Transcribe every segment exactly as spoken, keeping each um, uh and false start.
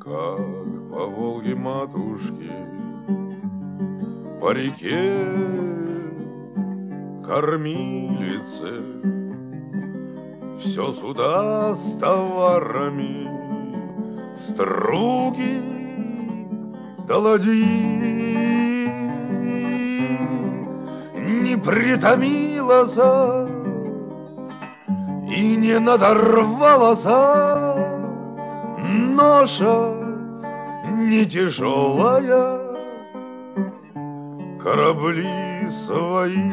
Как по Волге матушке, по реке кормилице, все суда с товарами, струги да ладьи. Не притомилась и не надорвалась ноша не тяжелая, корабли свои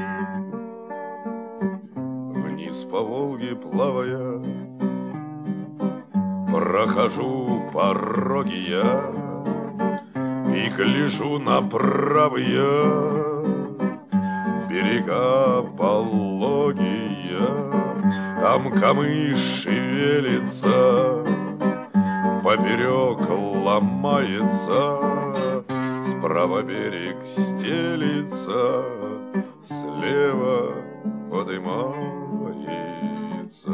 вниз по Волге плавая. Прохожу пороги я и гляжу на правые берега пологие. Там камыш шевелится, поперек ломается, справа берег стелится, слева подымается.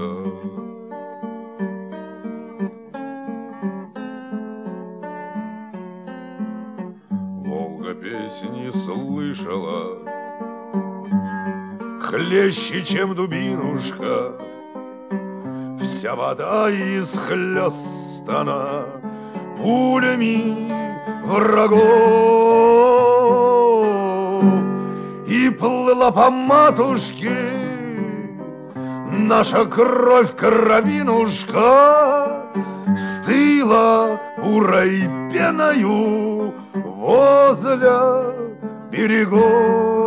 Волга песни слышала, хлеще, чем дубинушка, вся вода исхлестана пулями врагов. И плыла по матушке наша кровь, кровинушка, стыла бурой пеною возле берегов.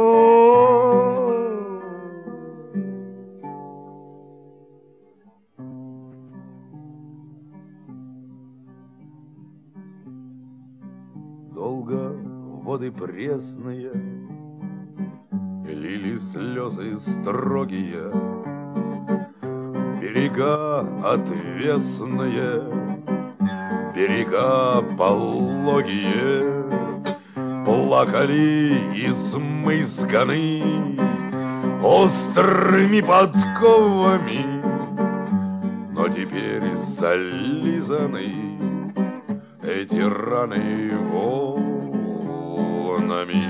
Долго воды пресные лили слезы строгие, берега отвесные, берега пологие, плакали измысканы острыми подковами, но теперь зализаны эти раны волнами.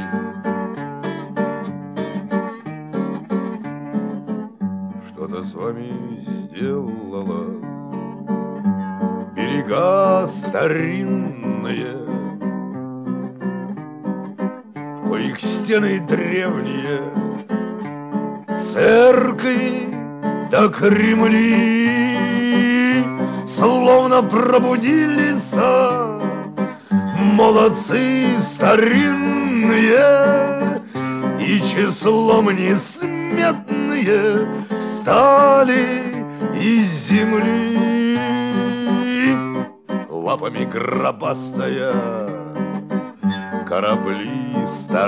Что-то с вами сделала берега старинные, в коих стены древние, церкви да Кремли словно пробудились. Молодцы старинные и числом несметные встали из земли. Лапами гробастая корабли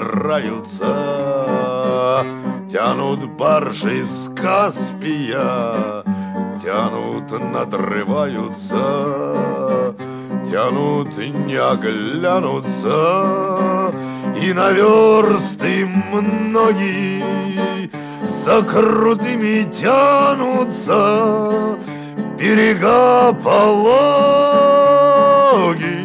стараются, тянут баржи с Каспия, тянут, надрываются, тянут, не оглянутся, и на версты многие за крутыми тянутся берега пологие.